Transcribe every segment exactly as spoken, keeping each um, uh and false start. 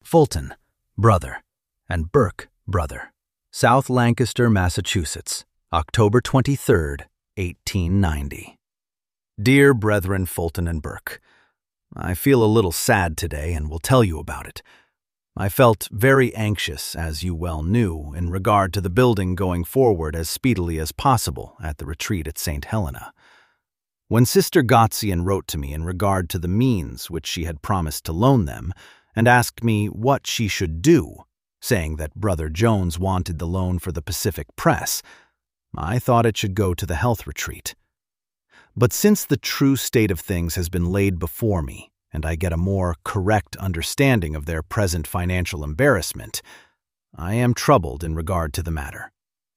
Fulton, brother, and Burke, brother. South Lancaster, Massachusetts, October twenty-third, eighteen ninety. Dear Brethren Fulton and Burke, I feel a little sad today and will tell you about it. I felt very anxious, as you well knew, in regard to the building going forward as speedily as possible at the retreat at Saint Helena. When Sister Gotzian wrote to me in regard to the means which she had promised to loan them, and asked me what she should do, saying that Brother Jones wanted the loan for the Pacific Press, I thought it should go to the health retreat. But since the true state of things has been laid before me, and I get a more correct understanding of their present financial embarrassment, I am troubled in regard to the matter.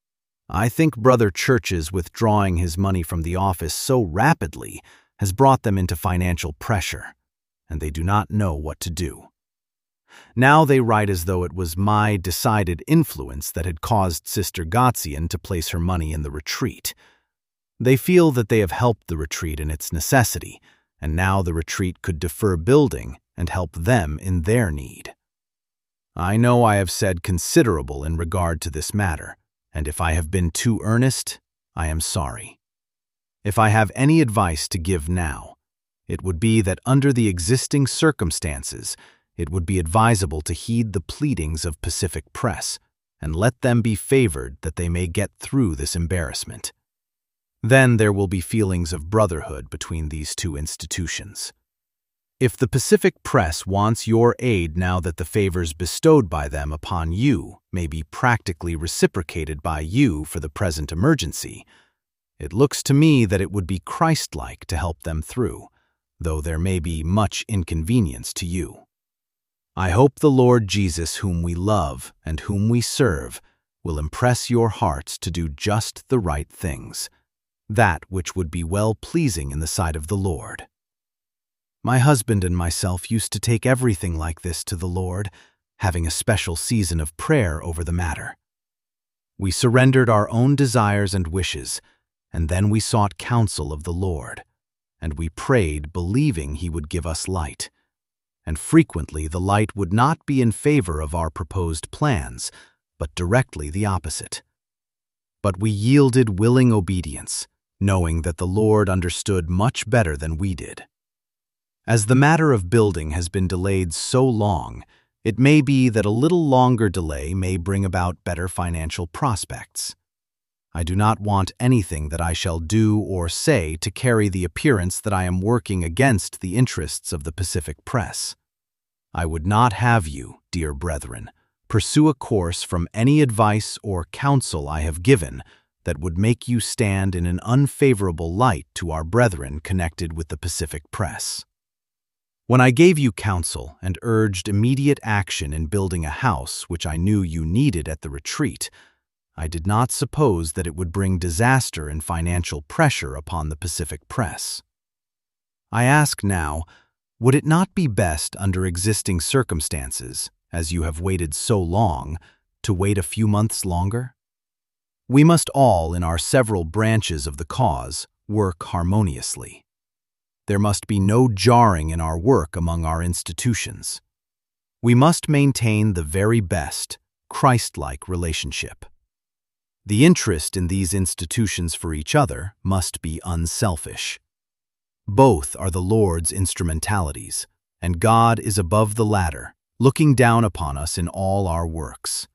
I think Brother Church's withdrawing his money from the office so rapidly has brought them into financial pressure, and they do not know what to do. Now they write as though it was my decided influence that had caused Sister Gotzian to place her money in the retreat. They feel that they have helped the retreat in its necessity, and now the retreat could defer building and help them in their need. I know I have said considerable in regard to this matter, and if I have been too earnest, I am sorry. If I have any advice to give now, it would be that under the existing circumstances, it would be advisable to heed the pleadings of Pacific Press and let them be favored that they may get through this embarrassment. Then there will be feelings of brotherhood between these two institutions. If the Pacific Press wants your aid now that the favors bestowed by them upon you may be practically reciprocated by you for the present emergency, it looks to me that it would be Christ-like to help them through, though there may be much inconvenience to you. I hope the Lord Jesus, whom we love and whom we serve, will impress your hearts to do just the right things, that which would be well-pleasing in the sight of the Lord. My husband and myself used to take everything like this to the Lord, having a special season of prayer over the matter. We surrendered our own desires and wishes, and then we sought counsel of the Lord, and we prayed believing He would give us light. And frequently the light would not be in favor of our proposed plans, but directly the opposite. But we yielded willing obedience, knowing that the Lord understood much better than we did. As the matter of building has been delayed so long, it may be that a little longer delay may bring about better financial prospects. I do not want anything that I shall do or say to carry the appearance that I am working against the interests of the Pacific Press. I would not have you, dear brethren, pursue a course from any advice or counsel I have given that would make you stand in an unfavorable light to our brethren connected with the Pacific Press. When I gave you counsel and urged immediate action in building a house which I knew you needed at the retreat, I did not suppose that it would bring disaster and financial pressure upon the Pacific Press. I ask now, would it not be best under existing circumstances, as you have waited so long, to wait a few months longer? We must all, in our several branches of the cause, work harmoniously. There must be no jarring in our work among our institutions. We must maintain the very best, Christ-like relationship. The interest in these institutions for each other must be unselfish. Both are the Lord's instrumentalities, and God is above the latter, looking down upon us in all our works.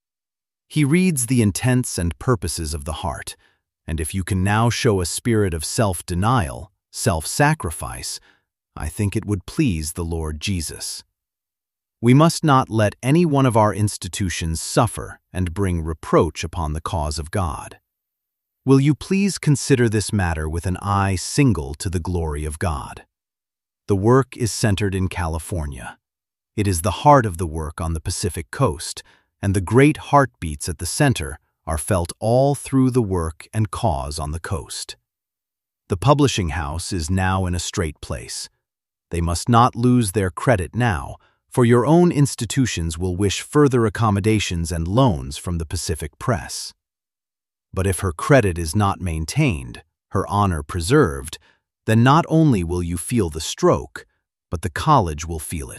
He reads the intents and purposes of the heart, and if you can now show a spirit of self-denial, self-sacrifice, I think it would please the Lord Jesus. We must not let any one of our institutions suffer and bring reproach upon the cause of God. Will you please consider this matter with an eye single to the glory of God? The work is centered in California. It is the heart of the work on the Pacific Coast, and the great heartbeats at the center are felt all through the work and cause on the coast. The publishing house is now in a straight place. They must not lose their credit now, for your own institutions will wish further accommodations and loans from the Pacific Press. But if her credit is not maintained, her honor preserved, then not only will you feel the stroke, but the college will feel it,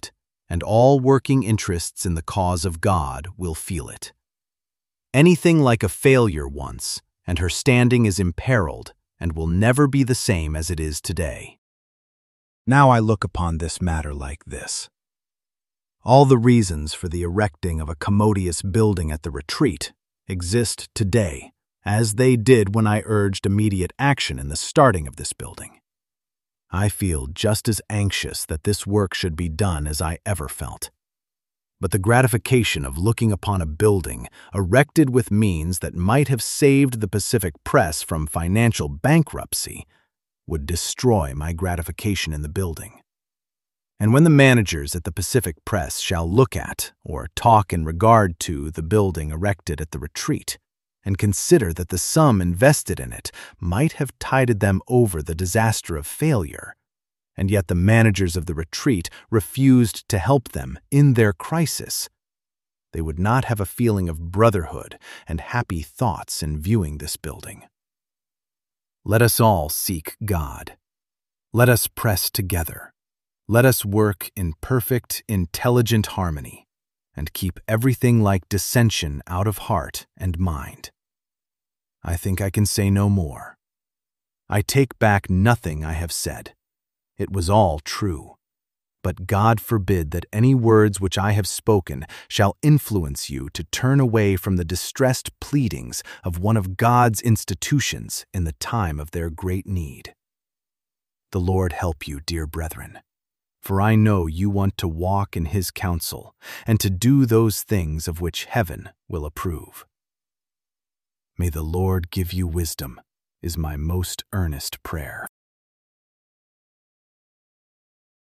and all working interests in the cause of God will feel it. Anything like a failure once, and her standing is imperiled and will never be the same as it is today. Now I look upon this matter like this. All the reasons for the erecting of a commodious building at the retreat exist today, as they did when I urged immediate action in the starting of this building. I feel just as anxious that this work should be done as I ever felt. But the gratification of looking upon a building erected with means that might have saved the Pacific Press from financial bankruptcy would destroy my gratification in the building. And when the managers at the Pacific Press shall look at or talk in regard to the building erected at the retreat, and consider that the sum invested in it might have tided them over the disaster of failure, and yet the managers of the retreat refused to help them in their crisis, they would not have a feeling of brotherhood and happy thoughts in viewing this building. Let us all seek God. Let us press together. Let us work in perfect, intelligent harmony, and keep everything like dissension out of heart and mind. I think I can say no more. I take back nothing I have said. It was all true. But God forbid that any words which I have spoken shall influence you to turn away from the distressed pleadings of one of God's institutions in the time of their great need. The Lord help you, dear brethren, for I know you want to walk in His counsel and to do those things of which heaven will approve. May the Lord give you wisdom, is my most earnest prayer.